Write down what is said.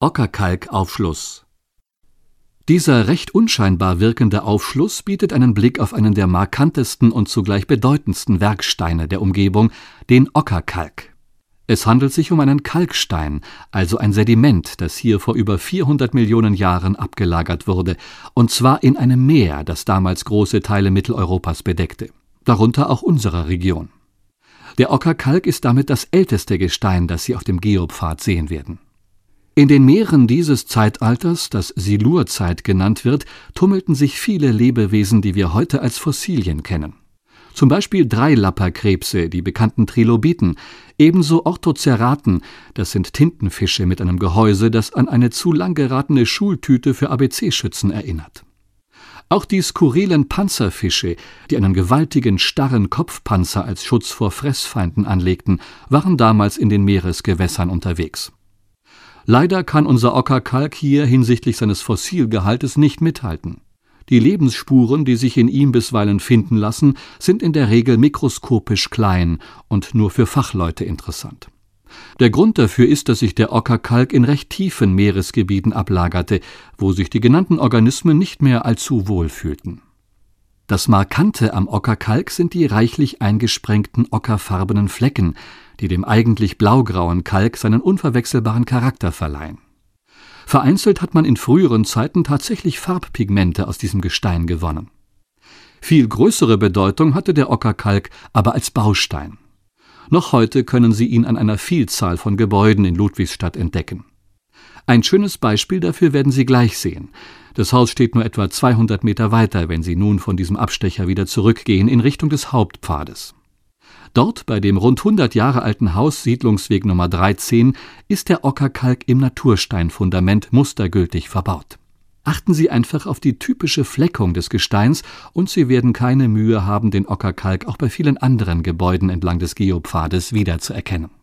Ockerkalkaufschluss. Dieser recht unscheinbar wirkende Aufschluss bietet einen Blick auf einen der markantesten und zugleich bedeutendsten Werksteine der Umgebung, den Ockerkalk. Es handelt sich um einen Kalkstein, also ein Sediment, das hier vor über 400 Millionen Jahren abgelagert wurde, und zwar in einem Meer, das damals große Teile Mitteleuropas bedeckte, darunter auch unsere Region. Der Ockerkalk ist damit das älteste Gestein, das Sie auf dem Geopfad sehen werden. In den Meeren dieses Zeitalters, das Silurzeit genannt wird, tummelten sich viele Lebewesen, die wir heute als Fossilien kennen. Zum Beispiel Dreilapperkrebse, die bekannten Trilobiten, ebenso Orthoceraten, das sind Tintenfische mit einem Gehäuse, das an eine zu lang geratene Schultüte für ABC-Schützen erinnert. Auch die skurrilen Panzerfische, die einen gewaltigen, starren Kopfpanzer als Schutz vor Fressfeinden anlegten, waren damals in den Meeresgewässern unterwegs. Leider kann unser Ockerkalk hier hinsichtlich seines Fossilgehaltes nicht mithalten. Die Lebensspuren, die sich in ihm bisweilen finden lassen, sind in der Regel mikroskopisch klein und nur für Fachleute interessant. Der Grund dafür ist, dass sich der Ockerkalk in recht tiefen Meeresgebieten ablagerte, wo sich die genannten Organismen nicht mehr allzu wohl fühlten. Das Markante am Ockerkalk sind die reichlich eingesprengten ockerfarbenen Flecken, die dem eigentlich blaugrauen Kalk seinen unverwechselbaren Charakter verleihen. Vereinzelt hat man in früheren Zeiten tatsächlich Farbpigmente aus diesem Gestein gewonnen. Viel größere Bedeutung hatte der Ockerkalk aber als Baustein. Noch heute können Sie ihn an einer Vielzahl von Gebäuden in Ludwigsstadt entdecken. Ein schönes Beispiel dafür werden Sie gleich sehen. Das Haus steht nur etwa 200 Meter weiter, wenn Sie nun von diesem Abstecher wieder zurückgehen in Richtung des Hauptpfades. Dort, bei dem rund 100 Jahre alten Haus Siedlungsweg Nummer 13, ist der Ockerkalk im Natursteinfundament mustergültig verbaut. Achten Sie einfach auf die typische Fleckung des Gesteins und Sie werden keine Mühe haben, den Ockerkalk auch bei vielen anderen Gebäuden entlang des Geopfades wiederzuerkennen.